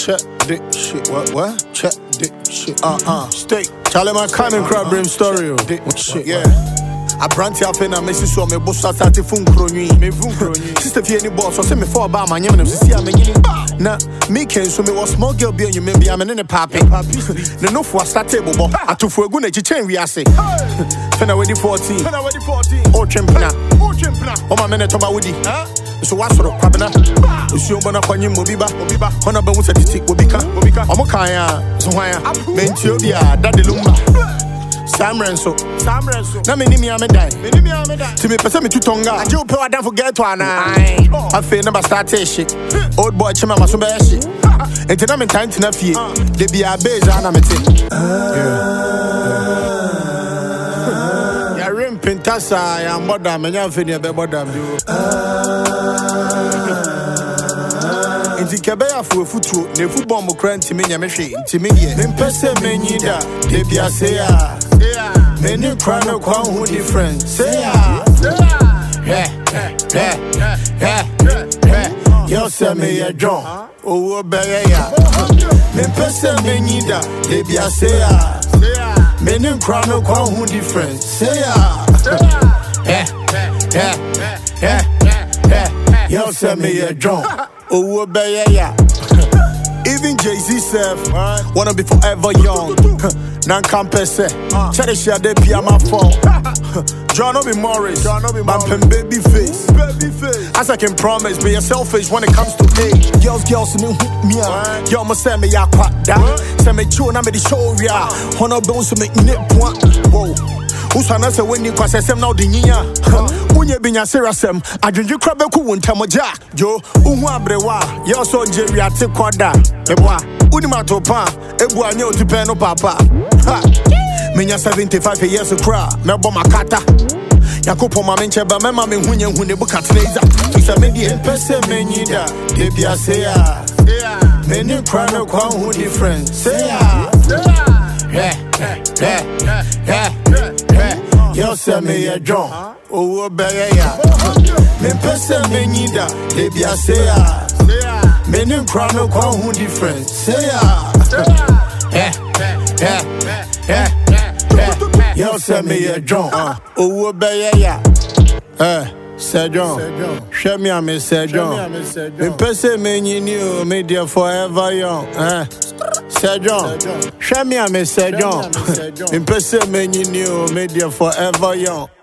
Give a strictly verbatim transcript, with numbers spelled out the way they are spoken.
check the shit. What? What? Check the shit. Uh uh. Stay. Charlie, my coming crab brim story. What shit? Yeah. I brand up in a messy so me boss at the phone crony. Me phone crony. Sister, if any boss, I say me for about my name and see I'm a na me can so me was small girl be you maybe I'm in a papi. The no for start table, but I took for a good chain we are say. Fena wedi fourteen. Fena wedi fourteen. Oh chempna. Oh chempna. Oh my minute about woody. So what's sort of crabna? You want to find him Mobiba, Mobiba, on a bounce at the tick, Mobika, Mobika, Omokaya, so why? Mentobia, Daddy Lumba. Sam Renso, Sam Renso. Na many me am die. Many me am die. To me, person me to Tonga. I do pay I don't forget one. I feel never start shit. Old boy chima maso be shit. And then I'm in time to na fie. They be a base and I'm it. Ya rim pintasa ya moda me nya fini be moda me. Inti kebeya fu futu ne fu bomb kra ntimi nya me hwe ntimi de. Me pese menyida de bia se ya. Many cry no kwa who different. Say ya. Yeah, yeah, yeah, yeah, yeah. Yo say me a John. Oh, obey ya. Me pese me nida. They be a say ya. Many cry no kwa who different. Say ya. Yeah, yeah, yeah, yeah. Yo say me a John. Oh, obey ya. Even Jay-Z self wanna be forever young. Nan campese, Charlie share the piano phone. John Obi Morris, Mampin baby face. As I can promise, be a selfish when it comes to age. Girls, girls, me, me, yo, must send me a quack down. Send me two, and I'm the show, yeah. Honor bones to make nip one. Whoa. Usana se when you pass them now the nia. When you been a serasem, I drink you crab cool one time jack. Joe, Umwa Brewa, your son Jerry at the quadra. Eboa, Unimato Pa, Ebua no to pen papa. Ha, Minya seventy-five years of cry, Melbo Makata. Yakopo Mamenche, but my mammy when you win the book at laser. It's a median person, Menida, Debia Sea. Many cry no crown who different. Say ya. Yeah, yeah, yeah, yeah. Yo say me a John. Oh, obey ya. Me pese me nida. Debia say ya. Many crown no crown who different. Say ya. Yeah, yeah, yeah, yeah. Yo say me a John. Oh, obey ya. Eh. Sir John, show me a Miss Sir John. Me person me you me dear forever young. Eh, Sir John, show me a Miss Sir John. Me person me you me dear forever young.